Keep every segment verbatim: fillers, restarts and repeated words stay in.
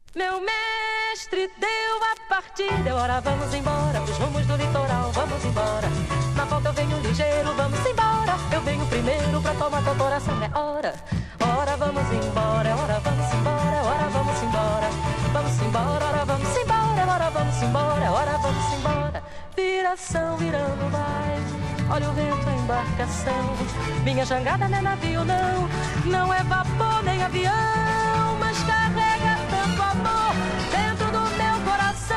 Meu mestre deu a partida, ora vamos embora, pros rumos do litoral, vamos embora. Na volta eu venho ligeiro, vamos embora. Eu venho primeiro pra tomar teu coração, é hora. Ora vamos embora, ora vamos embora, ora vamos embora. Vamos embora, ora vamos embora, ora vamos embora, ora vamos embora. Viração virando vai, olha o vento, a embarcação. Minha jangada não é navio não, não é vapor nem avião, mas carrega tanto amor dentro do meu coração.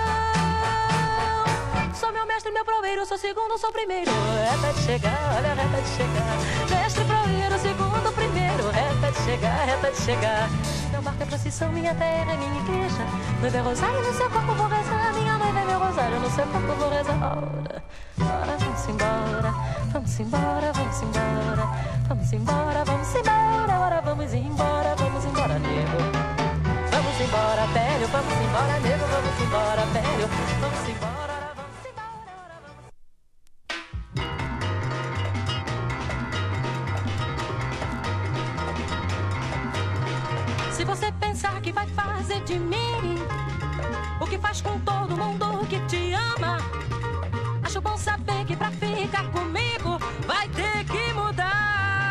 Sou meu mestre, meu proeiro, sou segundo, sou primeiro. Reta de chegar, olha a reta de chegar. Mestre, proeiro, segundo, primeiro. Reta de chegar, reta de chegar. Meu barco é procissão, minha terra é minha igreja. Noiva é rosário, no seu corpo vou rezar. Minha noiva é meu rosário, no seu corpo vou rezar. Ora, ora, vamos embora, vamos embora, vamos embora. Vamos embora, vamos embora, ora vamos embora, vamos embora, nego. Vamos embora, velho, vamos embora, nego, vamos embora, velho. Vamos embora, ora vamos embora, ora vamos. Se você pensar que vai fazer de mim o que faz com todo mundo que te ama, acho bom saber que pra ficar comigo vai ter que mudar.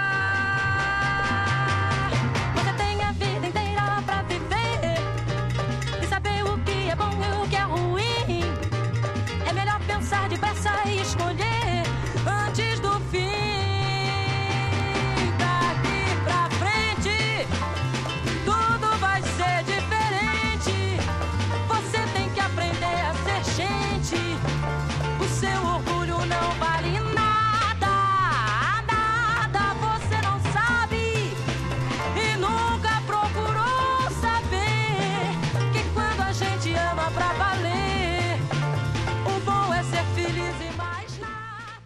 Você tem a vida inteira pra viver e saber o que é bom e o que é ruim. É melhor pensar depressa e escolher antes do fim. Daqui pra frente tudo vai ser diferente. Você tem que aprender a ser gente. O seu orgulho não vale nada, nada você não sabe e nunca procurou saber que quando a gente ama pra valer, o bom é ser feliz e mais nada.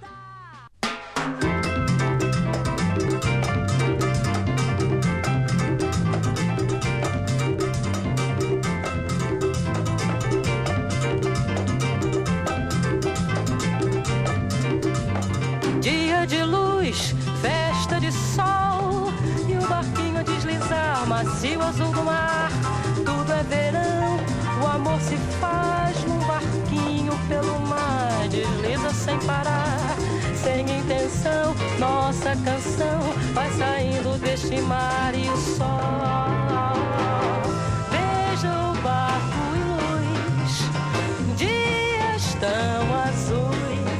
Dia de luz, festa de sol e o barquinho a deslizar, macio azul do mar. Tudo é verão, o amor se faz num barquinho pelo mar. Desliza sem parar, sem intenção, nossa canção vai saindo deste mar e o sol. Veja o barco e luz, dias tão azuis.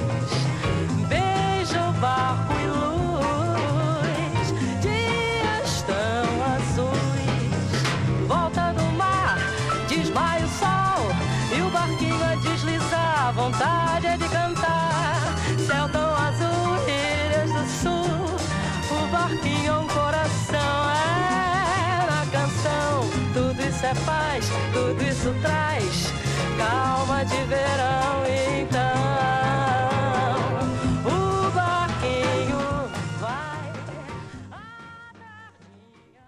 Barco e luz, dias tão azuis. Volta do mar, desmaia o sol e o barquinho a deslizar. Vontade é de cantar, céu tão azul, ilhas do sul. O barquinho é um coração, é na canção. Tudo isso é paz, tudo isso traz calma de verão, então